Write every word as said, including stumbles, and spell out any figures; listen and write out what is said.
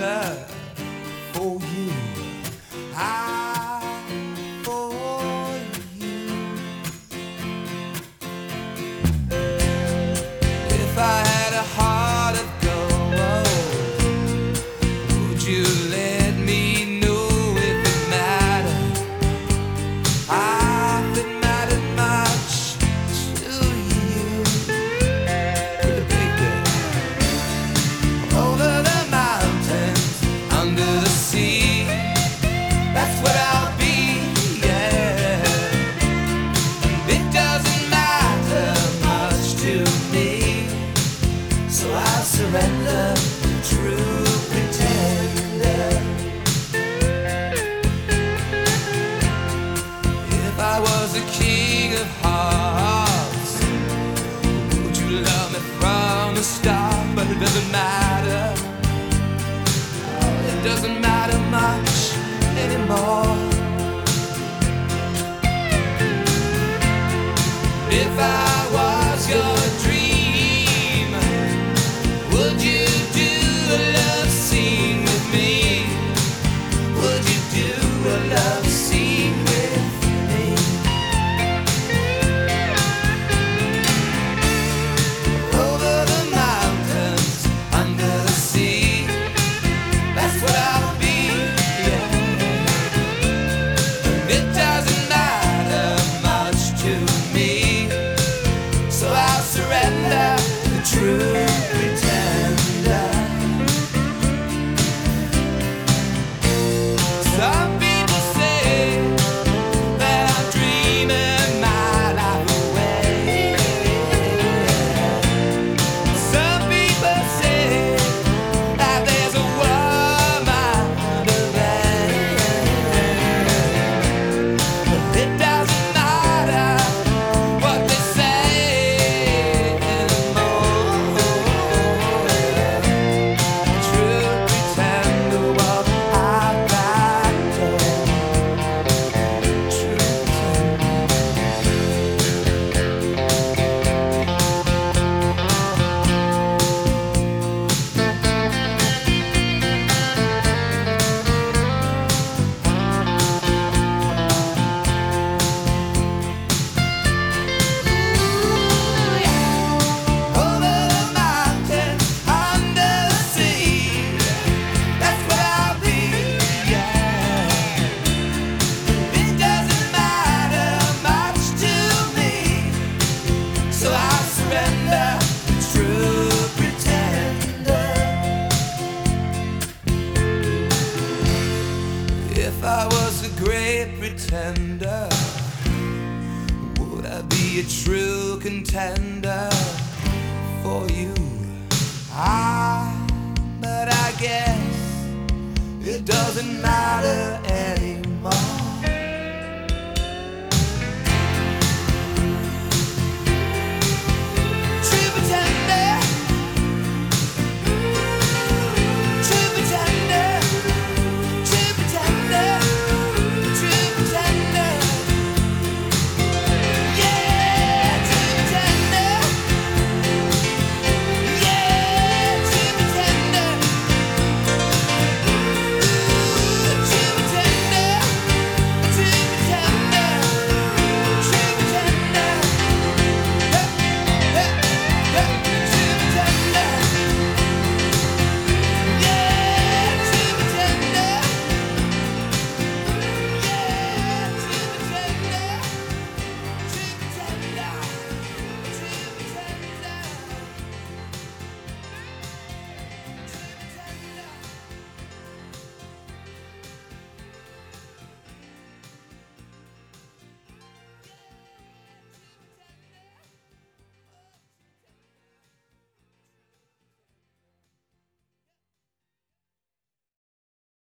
surrender for you. I for you. If I had a heart of gold, would you let me know if it mattered? If it mattered much to you. Pretty baby. Over the mountains, under the sea, that's what I'll be, yeah. It doesn't matter much to me, so I'll surrender, true pretender. If I was a king of hearts, would you love me from the start? But it doesn't matter. It doesn't matter much anymore. If I was your dream, would you do a love scene with me? Would you do a love scene with me? Over the mountains, under the sea, that's what I'll be, yeah. It doesn't matter much to me, so I'll surrender, the true pretender. Some people say that I'm dreaming my life away. Some people say that there's a woman to blame. But it doesn't matter what they say anymore. True pretender, what I've got to. True pretender. Over the mountains, under the sea, that's what I'll be, yeah. It doesn't matter much to me, so I'll surrender, true pretender. If I was a great pretender, would I be a true contender for you? I, but I guess it doesn't matter.